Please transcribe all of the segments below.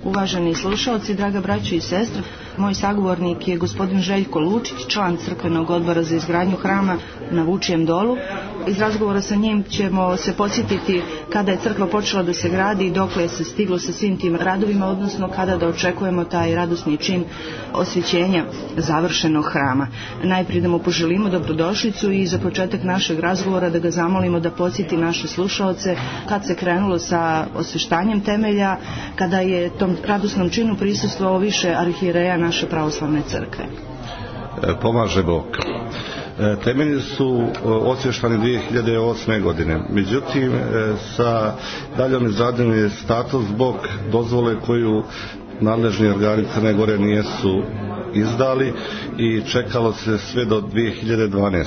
Uvaženi slušalci, draga braćo i sestre, moj sagovornik je gospodin Željko Lučić, član crkvenog odbora za izgradnju hrama na Vučijem dolu. Iz razgovora sa njim ćemo se podsjetiti kada je crkva počela da se gradi i dokle se stiglo sa svim tim radovima, odnosno kada da očekujemo taj radosni čin osvećenja završenog hrama. Najprije da mu poželimo dobrodošlicu i za početak našeg razgovora da ga zamolimo da podsjeti naše slušaoce kad se krenulo sa osveštanjem temelja, kada je tom radosnom činu prisustvovao više arhijereja naše pravoslavne crkve. Pomaže Bog. Temelji su osvještani 2008. godine. Međutim, sa daljom izradnjom je status zbog dozvole koju nadležni organi Crne Gore nijesu izdali i čekalo se sve do 2012.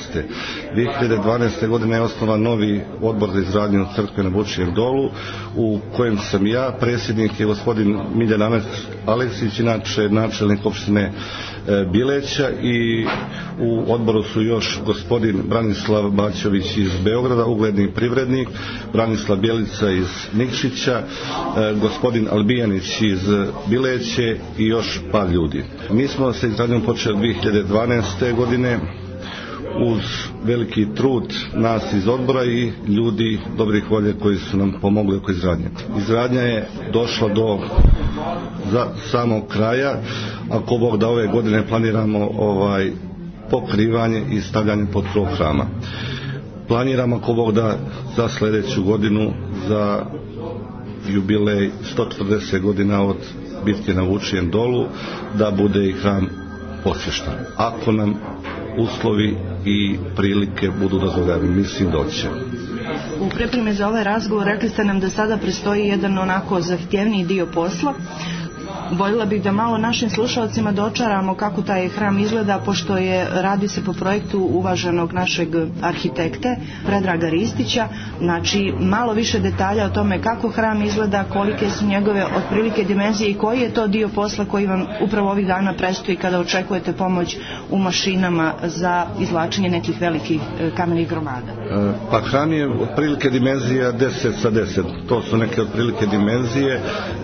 2012. godine je osnovan novi odbor za izgradnju crkve na Vučijem dolu, u kojem sam ja, predsjednik je gospodin Miljan Aleksić, inače načelnik opštine Bileća, i u odboru su još gospodin Branislav Baćović iz Beograda, ugledni privrednik, Branislav Bjelica iz Nikšića, gospodin Albijanić iz Bileće i još par ljudi. Mi smo sa izgradnjom počeli 2012. godine uz veliki trud nas iz odbora i ljudi dobrih volje koji su nam pomogli oko izgradnje. Izgradnja je došla do samog kraja. Ako Bog da, ove godine planiramo pokrivanje i stavljanje pod krov hrama. Planiramo, ako Bog da, za sljedeću godinu, za jubilej 140 godina od bitke na Vučijem dolu, da bude i hram osvješten. Ako nam uslovi i prilike budu dozvoljeni, mislim da će. U pripremi za ovaj razgovor rekli ste nam da sada predstoji jedan onako zahtjevniji dio posla. Voljela bih da malo našim slušalcima dočaramo kako taj hram izgleda, pošto radi se po projektu uvaženog našeg arhitekte Predraga Ristića. Znači, malo više detalja o tome kako hram izgleda, kolike su njegove otprilike dimenzije i koji je to dio posla koji vam upravo ovih dana predstoji kada očekujete pomoć u mašinama za izvlačenje nekih velikih kamenih gromada. Pa hram je otprilike dimenzija 10x10. To su neke otprilike dimenzije.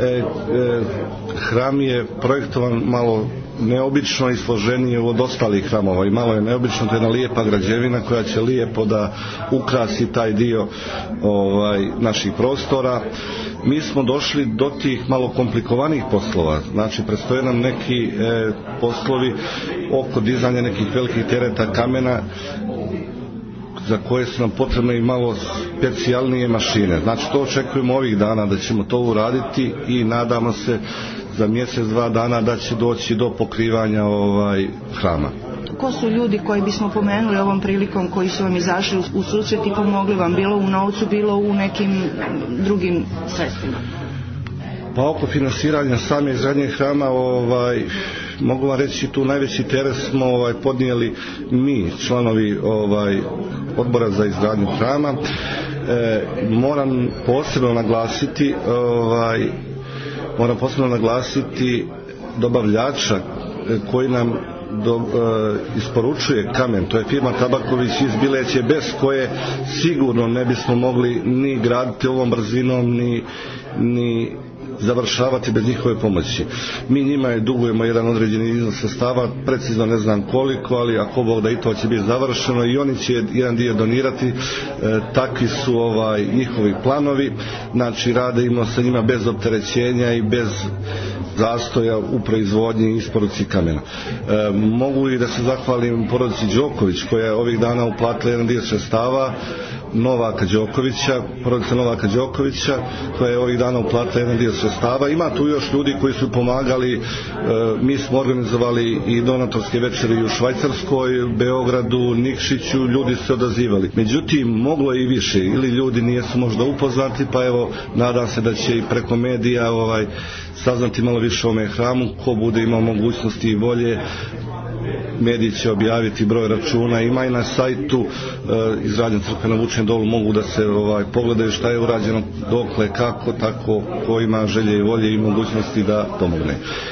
Hram je projektovan malo neobično i složenije od ostalih hramova i malo je neobično, to je jedna lijepa građevina koja će lijepo da ukrasi taj dio naših prostora. Mi smo došli do tih malo komplikovanih poslova, znači predstoje nam neki poslovi oko dizanja nekih velikih tereta kamena za koje su nam potrebne i malo specijalnije mašine. Znači, to očekujemo ovih dana da ćemo to uraditi i nadamo se za mjesec, 2 dana da će doći do pokrivanja hrama. Ko su ljudi koji bismo pomenuli ovom prilikom, koji su vam izašli u susret i pomogli vam, bilo u novcu, bilo u nekim drugim sredstvima? Pa oko finansiranja same izgradnje hrama, mogu vam reći, tu najveći teret smo podnijeli mi, članovi odbora za izgradnju hrama. Moram posebno naglasiti dobavljača koji nam isporučuje kamen, to je firma Tabaković iz Bileće, bez koje sigurno ne bismo mogli ni graditi ovom brzinom, ni završavati bez njihove pomoći. Mi njima dugujemo jedan određeni iznos sredstava, precizno ne znam koliko, ali ako Bog da i to će biti završeno i oni će jedan dio donirati. Takvi su njihovi planovi, znači radimo sa njima bez opterećenja i bez zastoja u proizvodnji i isporuci kamena. Mogu i da se zahvalim porodici Đoković koja je ovih dana uplatila jedan dio sredstava, porodica Novaka Đokovića koja je ovih dana uplatila jedan dio sredstava. Ima tu još ljudi koji su pomagali. Mi smo organizovali i donatorske večeri u Švajcarskoj, Beogradu, Nikšiću, ljudi su se odazivali. Međutim, moglo je i više, ili ljudi nisu možda upoznati, pa evo, nadam se da će i preko medija saznati malo više o ovome hramu. Ko bude imao mogućnosti i volje, mediji će objaviti broj računa, ima i na sajtu izgradnja crkve na Vučijem dolu, mogu da se pogledaju šta je urađeno, dokle, kako, tako, ko ima želje i volje i mogućnosti da pomogne.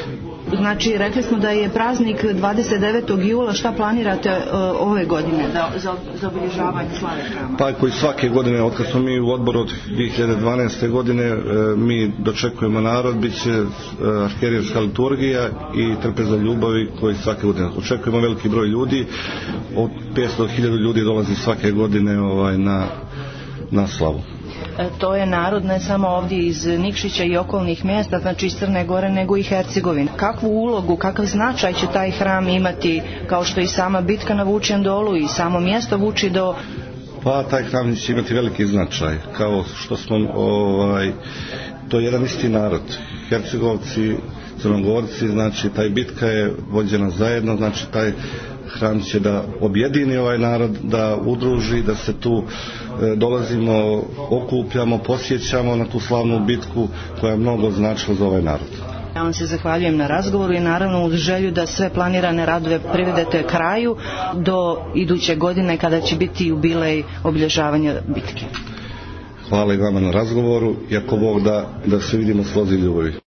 Znači, rekli smo da je praznik 29. jula, šta planirate ove godine za obilježavanje slave hrama? Pa koji svake godine, od kad smo mi u odboru od 2012. godine, mi dočekujemo narod, bit će arhijerejska liturgija i trpeza ljubavi koji svake godine. Očekujemo veliki broj ljudi, od 500.000 ljudi dolazi svake godine na slavu. To je narod ne samo ovdje iz Nikšića i okolnih mjesta, znači iz Crne Gore, nego i Hercegovine. Kakvu ulogu, kakav značaj će taj hram imati, kao što i sama bitka na Vučjem dolu i samo mjesto Vuči do... Pa taj hram će imati veliki značaj, kao što smo, to je jedan isti narod. Hercegovci, Crnogorci, znači taj bitka je vođena zajedno, znači taj hram će da objedini ovaj narod, da udruži, da se tu dolazimo, okupljamo, posjećamo na tu slavnu bitku koja je mnogo značila za ovaj narod. Ja vam se zahvaljujem na razgovoru i naravno uz želju da sve planirane radove privedete kraju do iduće godine kada će biti jubilej obilježavanja bitke. Hvala i vama na razgovoru i ako Bog da se vidimo slozi ljubavi.